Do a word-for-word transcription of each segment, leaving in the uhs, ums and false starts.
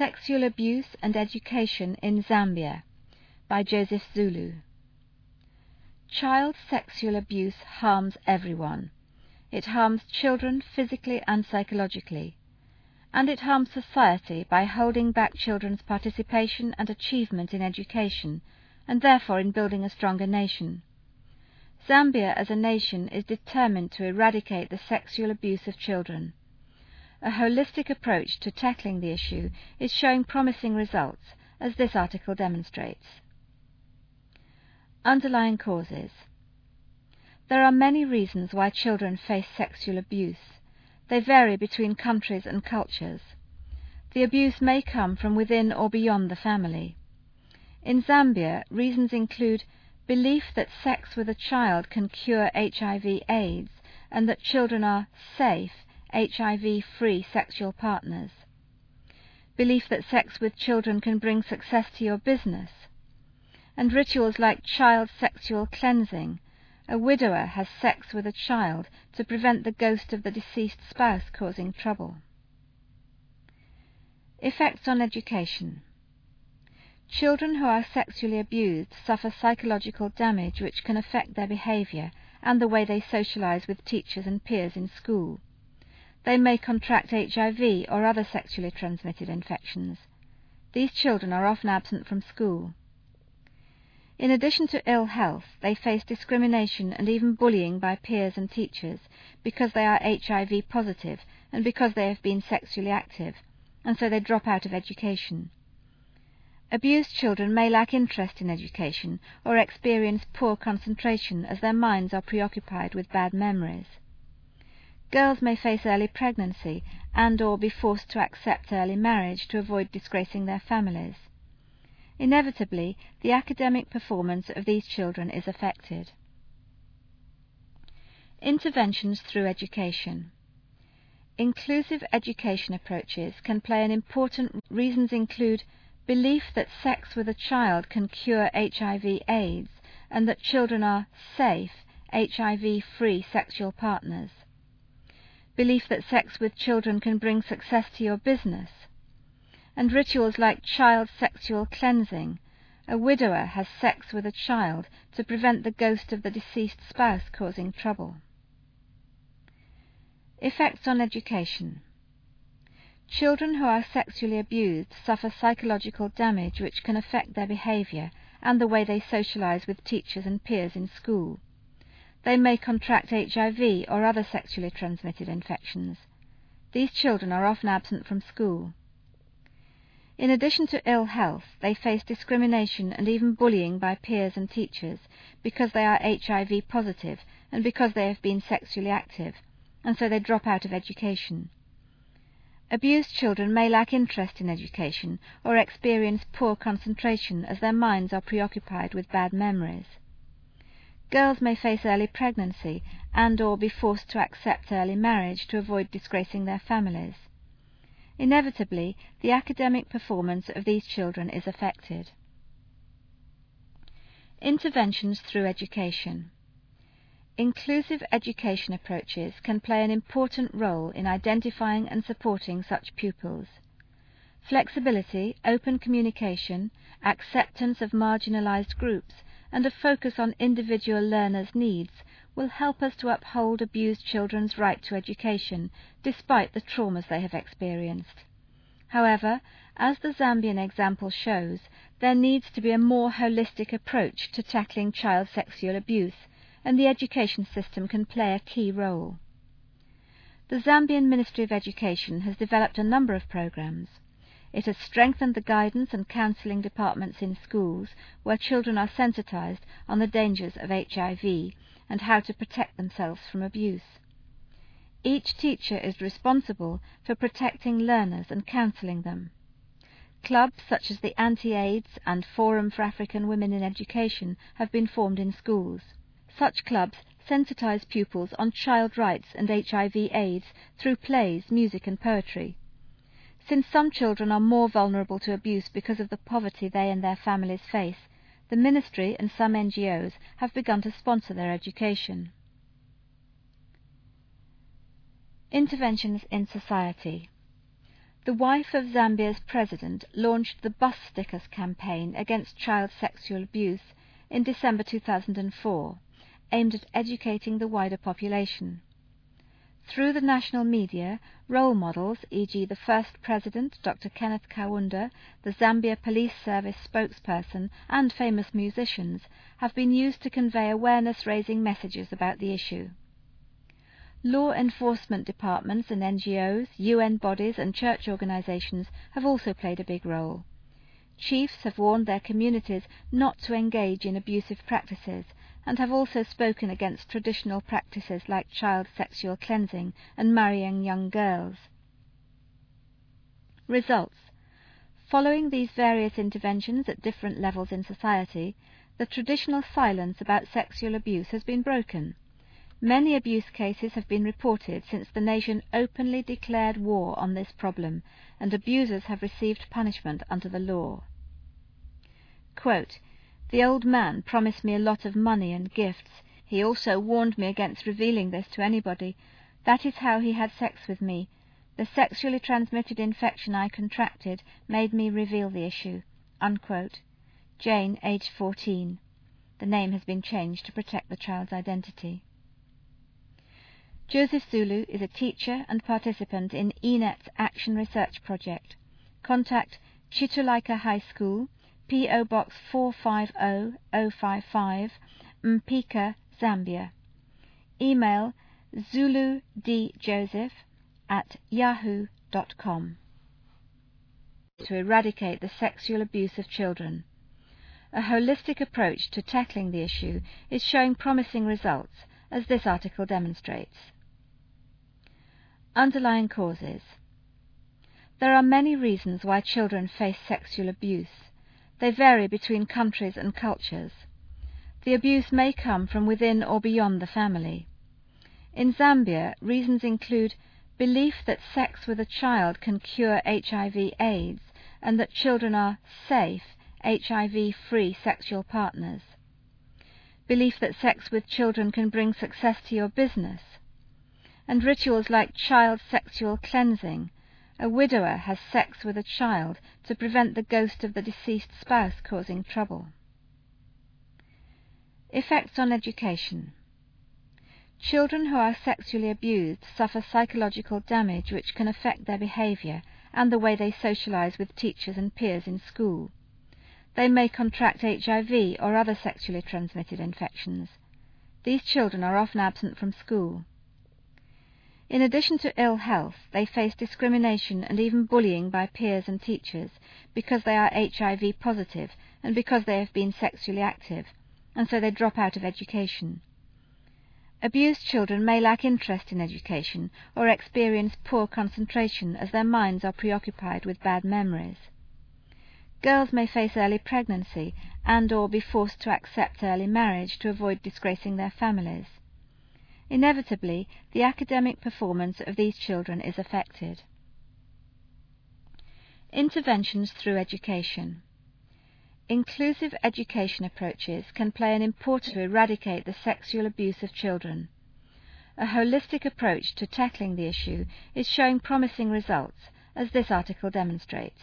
Sexual Abuse and Education in Zambia by Joseph Zulu. Child sexual abuse harms everyone. It harms children physically and psychologically, and it harms society by holding back children's participation and achievement in education, and therefore in building a stronger nation. Zambia as a nation is determined to eradicate the sexual abuse of children. A holistic approach to tackling the issue is showing promising results, as this article demonstrates. Underlying causes. There are many reasons why children face sexual abuse. They vary between countries and cultures. The abuse may come from within or beyond the family. In Zambia, reasons include belief that sex with a child can cure H I V AIDS and that children are safe, H I V-free sexual partners. Belief that sex with children can bring success to your business. And rituals like child sexual cleansing. A widower has sex with a child to prevent the ghost of the deceased spouse causing trouble. Effects on education. Children who are sexually abused suffer psychological damage which can affect their behavior and the way they socialize with teachers and peers in school. They may contract H I V or other sexually transmitted infections. These children are often absent from school. In addition to ill health, they face discrimination and even bullying by peers and teachers because they are H I V positive and because they have been sexually active, and so they drop out of education. Abused children may lack interest in education or experience poor concentration as their minds are preoccupied with bad memories. Girls may face early pregnancy and or be forced to accept early marriage to avoid disgracing their families. Inevitably, the academic performance of these children is affected. Interventions through education. Inclusive education approaches can play an important role. Reasons include belief that sex with a child can cure H I V AIDS and that children are safe, H I V-free sexual partners. Belief that sex with children can bring success to your business. And rituals like child sexual cleansing. A widower has sex with a child to prevent the ghost of the deceased spouse causing trouble. Effects on education. Children who are sexually abused suffer psychological damage which can affect their behavior and the way they socialize with teachers and peers in school. They may contract H I V or other sexually transmitted infections. These children are often absent from school. In addition to ill health, they face discrimination and even bullying by peers and teachers because they are H I V positive and because they have been sexually active, and so they drop out of education. Abused children may lack interest in education or experience poor concentration as their minds are preoccupied with bad memories. Girls may face early pregnancy and or be forced to accept early marriage to avoid disgracing their families. Inevitably, the academic performance of these children is affected. Interventions through education. Inclusive education approaches can play an important role in identifying and supporting such pupils. Flexibility, open communication, acceptance of marginalized groups, and a focus on individual learners' needs will help us to uphold abused children's right to education despite the traumas they have experienced. However, as the Zambian example shows, there needs to be a more holistic approach to tackling child sexual abuse, and the education system can play a key role. The Zambian Ministry of Education has developed a number of programs. It has strengthened the guidance and counselling departments in schools where children are sensitized on the dangers of H I V and how to protect themselves from abuse. Each teacher is responsible for protecting learners and counselling them. Clubs such as the Anti-AIDS and Forum for African Women in Education have been formed in schools. Such clubs sensitize pupils on child rights and H I V AIDS through plays, music and poetry. Since some children are more vulnerable to abuse because of the poverty they and their families face, the Ministry and some N G Os have begun to sponsor their education. Interventions in society. The wife of Zambia's president launched the Bus Stickers campaign against child sexual abuse in December two thousand four, aimed at educating the wider population. Through the national media, role models, for example the first president, Doctor Kenneth Kaunda, the Zambia Police Service spokesperson, and famous musicians, have been used to convey awareness-raising messages about the issue. Law enforcement departments and N G Os, U N bodies and church organisations have also played a big role. Chiefs have warned their communities not to engage in abusive practices and have also spoken against traditional practices like child sexual cleansing and marrying young girls. Results. Following these various interventions at different levels in society, the traditional silence about sexual abuse has been broken. Many abuse cases have been reported since the nation openly declared war on this problem, and abusers have received punishment under the law. Quote, "The old man promised me a lot of money and gifts. He also warned me against revealing this to anybody. That is how he had sex with me. The sexually transmitted infection I contracted made me reveal the issue." Unquote. Jane, age fourteen. The name has been changed to protect the child's identity. Joseph Zulu is a teacher and participant in E NET's Action Research Project. Contact Chitulaika High School, P O Box four five zero zero five five, Mpika, Zambia. Email zuludjoseph at yahoo dot com. To eradicate the sexual abuse of children. A holistic approach to tackling the issue is showing promising results, as this article demonstrates. Underlying causes. There are many reasons why children face sexual abuse. They vary between countries and cultures. The abuse may come from within or beyond the family. In Zambia, reasons include belief that sex with a child can cure H I V AIDS and that children are safe, H I V-free sexual partners. Belief that sex with children can bring success to your business. And rituals like child sexual cleansing. A widower has sex with a child to prevent the ghost of the deceased spouse causing trouble. Effects on education. Children who are sexually abused suffer psychological damage which can affect their behaviour and the way they socialise with teachers and peers in school. They may contract H I V or other sexually transmitted infections. These children are often absent from school. In addition to ill health, they face discrimination and even bullying by peers and teachers because they are H I V positive and because they have been sexually active, and so they drop out of education. Abused children may lack interest in education or experience poor concentration as their minds are preoccupied with bad memories. Girls may face early pregnancy and or be forced to accept early marriage to avoid disgracing their families. Inevitably, the academic performance of these children is affected. Interventions through education. Inclusive education approaches can play an important role to eradicate the sexual abuse of children. A holistic approach to tackling the issue is showing promising results, as this article demonstrates.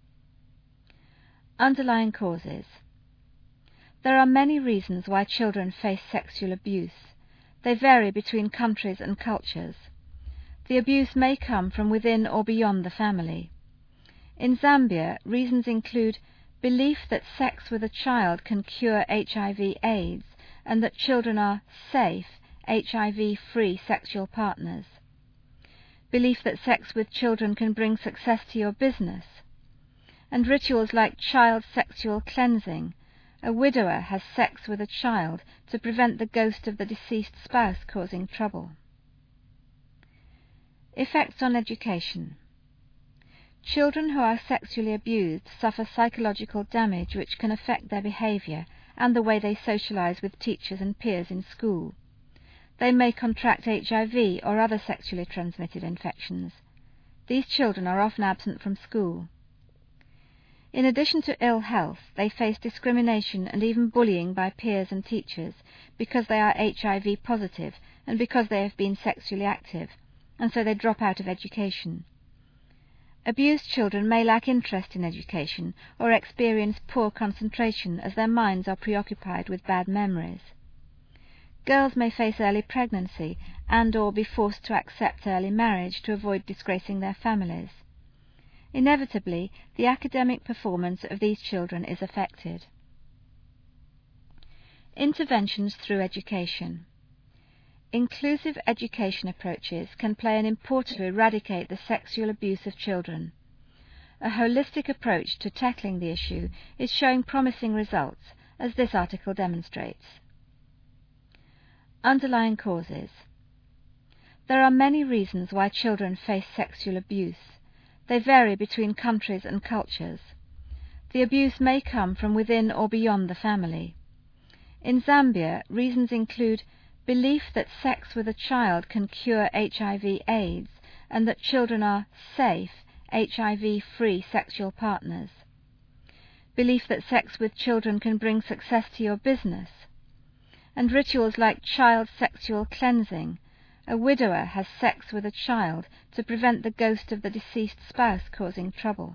Underlying causes. There are many reasons why children face sexual abuse. They vary between countries and cultures. The abuse may come from within or beyond the family. In Zambia, reasons include belief that sex with a child can cure H I V AIDS and that children are safe, H I V-free sexual partners. Belief that sex with children can bring success to your business. And rituals like child sexual cleansing. A widower has sex with a child to prevent the ghost of the deceased spouse causing trouble. Effects on education. Children who are sexually abused suffer psychological damage which can affect their behaviour and the way they socialise with teachers and peers in school. They may contract H I V or other sexually transmitted infections. These children are often absent from school. In addition to ill health, they face discrimination and even bullying by peers and teachers because they are H I V positive and because they have been sexually active, and so they drop out of education. Abused children may lack interest in education or experience poor concentration as their minds are preoccupied with bad memories. Girls may face early pregnancy and or be forced to accept early marriage to avoid disgracing their families. Inevitably, the academic performance of these children is affected. Interventions through education. Inclusive education approaches can play an important role to eradicate the sexual abuse of children. A holistic approach to tackling the issue is showing promising results, as this article demonstrates. Underlying causes. There are many reasons why children face sexual abuse. They vary between countries and cultures. The abuse may come from within or beyond the family. In Zambia, reasons include belief that sex with a child can cure H I V AIDS and that children are safe, H I V-free sexual partners. Belief that sex with children can bring success to your business. And rituals like child sexual cleansing. A widower has sex with a child to prevent the ghost of the deceased spouse causing trouble.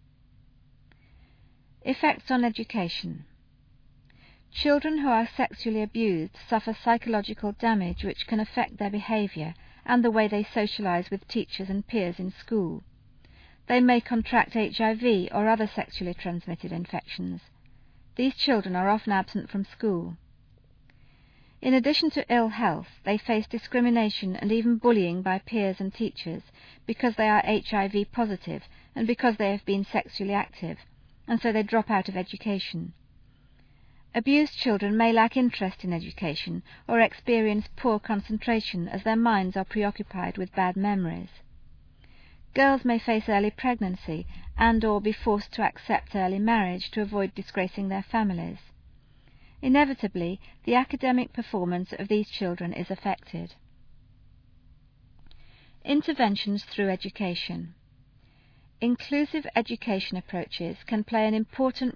Effects on education. Children who are sexually abused suffer psychological damage which can affect their behaviour and the way they socialise with teachers and peers in school. They may contract H I V or other sexually transmitted infections. These children are often absent from school. In addition to ill health, they face discrimination and even bullying by peers and teachers because they are H I V positive and because they have been sexually active, and so they drop out of education. Abused children may lack interest in education or experience poor concentration as their minds are preoccupied with bad memories. Girls may face early pregnancy and or be forced to accept early marriage to avoid disgracing their families. Inevitably, the academic performance of these children is affected. Interventions through education. Inclusive education approaches can play an important